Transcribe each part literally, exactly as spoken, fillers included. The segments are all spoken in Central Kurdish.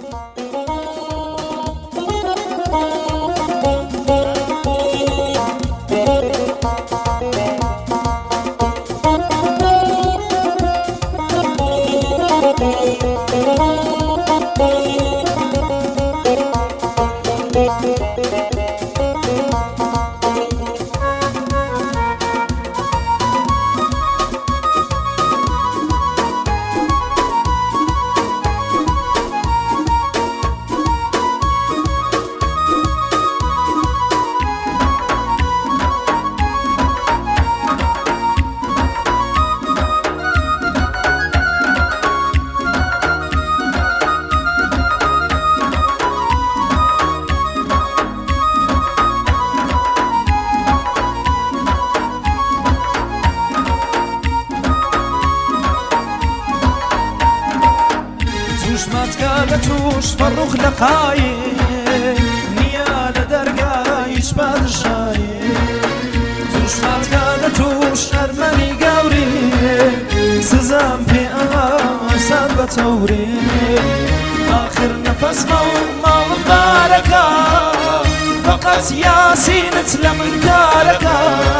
توش فرخ لقاي نيا لدرقايش بادشاي توش ماتكا توش أرماني قوري سزام في أسان بتوري آخر نفس ما مباركة فقط ياسين تلم داركة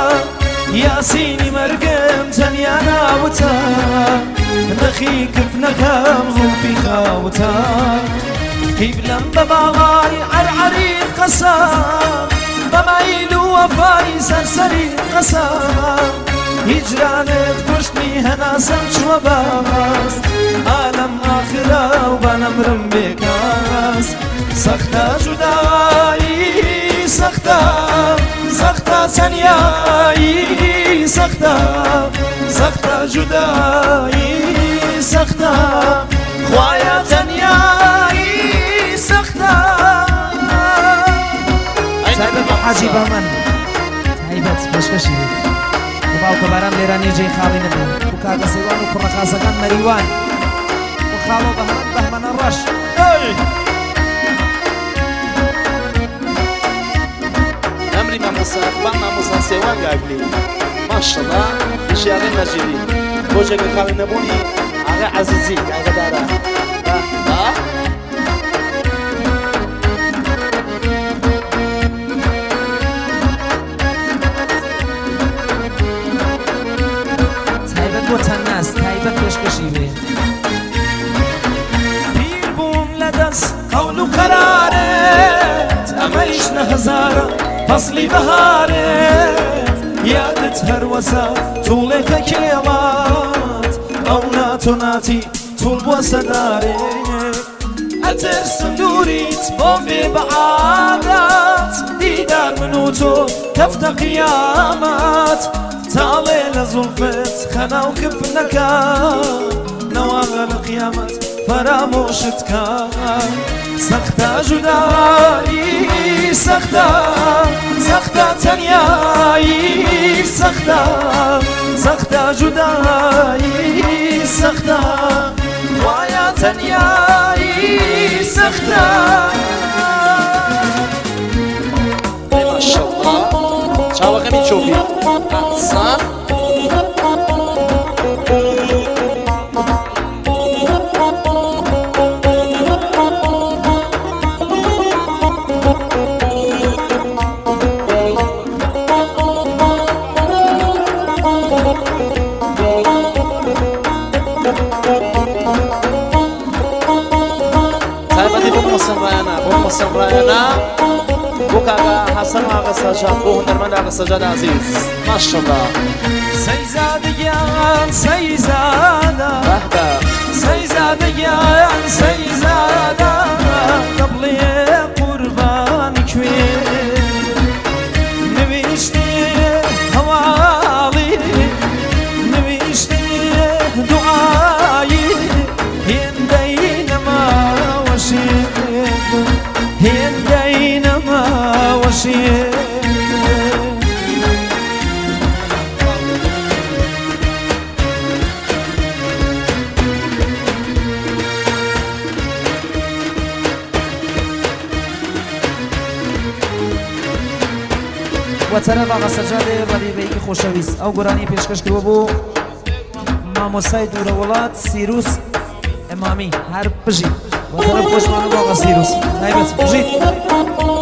ياسيني مرقم تنيانا وتا نخي كفنك مغوفي خاوتا هيبلم بباغاي عرعري قسام بمايل وفاي سرسري قسام هجرانت كشتني هنا سمش وباس عالم آخرة وبنمرم بكاس سختا جداي سختا سختا سنياي سختا سختا جداي سختا خوايا تنياي سختا سايبت حاجي بامن سايبت بشكشي وباوكو بارام ليراني جي خالي نبن وكاكا سيوان وكرخاسا كان مريوان وخالو بهمن بهمن الرش أمري ما مصا أخبار ما مصا سيوان قابلي ما شاء الله إشياغي مجيدي بوجهك خالي نبوني أغا عزيزي أغا دارا ها تايبت بو تناس تايبت بشكشي بي بير بوم لدس قول قرارت أميش نهزارة فصلي بهارت يادت هروسا طولك كيمات أو ناتو ناتي طول بوسداري أتر صندوريت بومبي بعادات ديدار منوتو تفت قيامات تالي لزلفت خنا وكفنكا نواغ القيامات فراموشتك سختا جداي سختا سختا تنياي سختا سختا جداي سختا ويا تنياي سختا ما شاء الله شاو غمي تشوفي صح سمرانا بوكا حسن آغا سجاد بو هنرمند آغا سجاد عزيز ما شاء الله سيزاد يان سيزادا بهبه سيزاد يان سيزادا قبل قربان كوين نويشتي هوالي نويشتي دعاي هين بينما وشيت هين بينما وشيت وترى باغا سجادة ردي بيكي خوشويس أو قراني بيشكش كروبو ماموساي دورة ولات سيروس إمامي هر بجي وطرف خوشمان و باقا سیروس تایبەت بژیت